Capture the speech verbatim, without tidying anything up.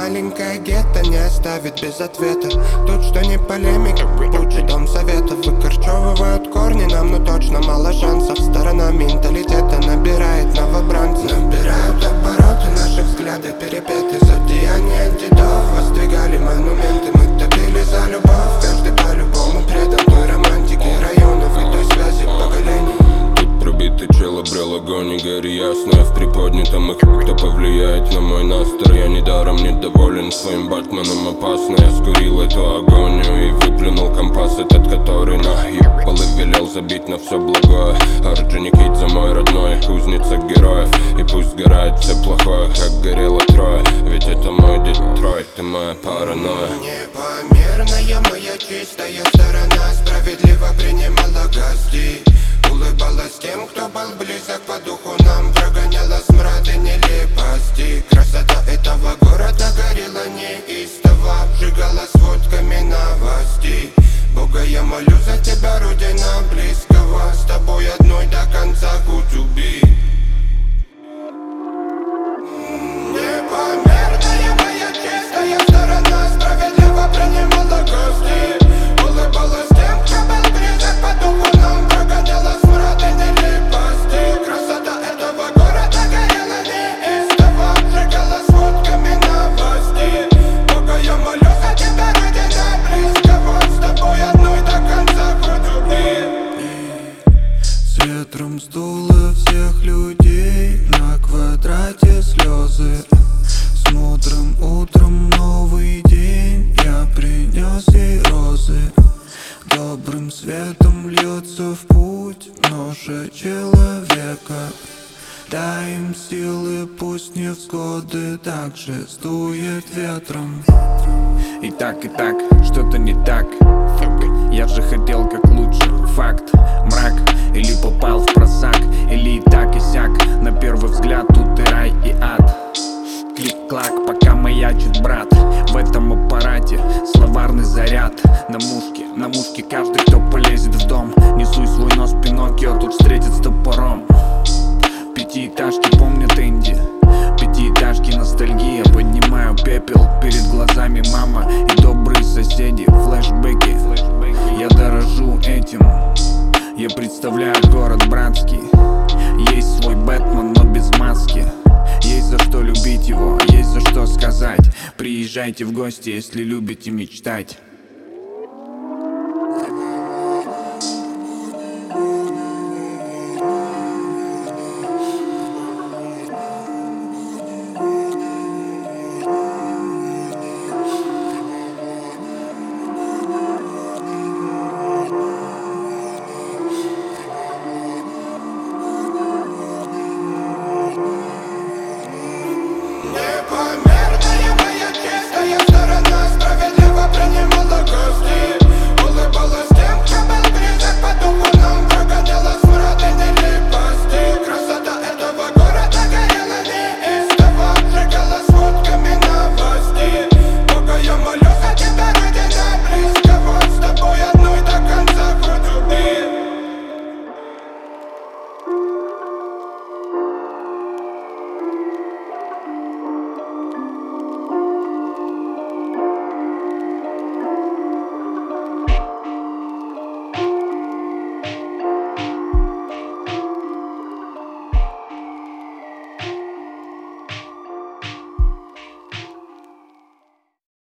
маленькое гетто не оставит без ответа. Тут что не полемика, будь дом советов. Выкорчевывают корни нам, но точно мало шансов. Сторона менталитета набирает новобранцев. Набирают обороты, наши взгляды перепеты. За деяния дедов воздвигали монументы. Мы топили за любовь, каждый по-любому предан той романтике районов и той связи поколений. Тут пробитый чел обрел огонь и гори ясно. В приподнятом их кто повлияет на мой настрой. Я недаром недоволен своим Батменом, опасно. Я скурил эту агонию и выплюнул компас этот, который наебал и велел забить на все благое. Орджоникидзе мой родной, кузница героев. И пусть сгорает все плохое, как горело трое. Ведь это мой Детройт, ты моя паранойя. Непомерная моя чистая сторона справедливо принимала гостей. Улыбалась тем, кто был близок по духу нам. Прогоняла смрад и нелепости. Красота этого города горела неистово. Обжигала сводками новостей. Бога, я молю за тебя, родина близкого. С тобой одной до конца кутюби. Непомерная моя чистая сторона справедливо принимала гостей. Улыбалась тем, кто был близок по духу нам. Прогоняла смрад и нелепости. Красота этого города горела неистово. Обжигала сводками новостей. Бога, я молю за тебя, родина близкого. С тобой одной до конца хоть убей. С ветром сдуло всех людей. На квадрате слезы. С мудрым утром новый день. Я принес ей розы. Добрым светом льется в путь ноша человека. Дай им силы, пусть невзгоды так же сдует ветром. И так, и так, что-то не так. Я же хотел как лучше, факт. Мрак, или попал в просак, или и так и сяк. На первый взгляд тут и рай, и ад. Клик-клак, пока маячит брат. В этом аппарате словарный заряд. На мушке, на мушке каждый, кто полезет в дом. Несуй свой нос, Пиноккио тут встретит с топором. Пятиэтажки помнят Энди. Пятиэтажки ностальгия. Поднимаю пепел, перед глазами мама и добрые соседи. Флэшбэки, я дорожу этим. Я представляю город братский. Есть свой Бэтмен, но без маски. Есть за что любить его, есть за что сказать. Приезжайте в гости, если любите мечтать.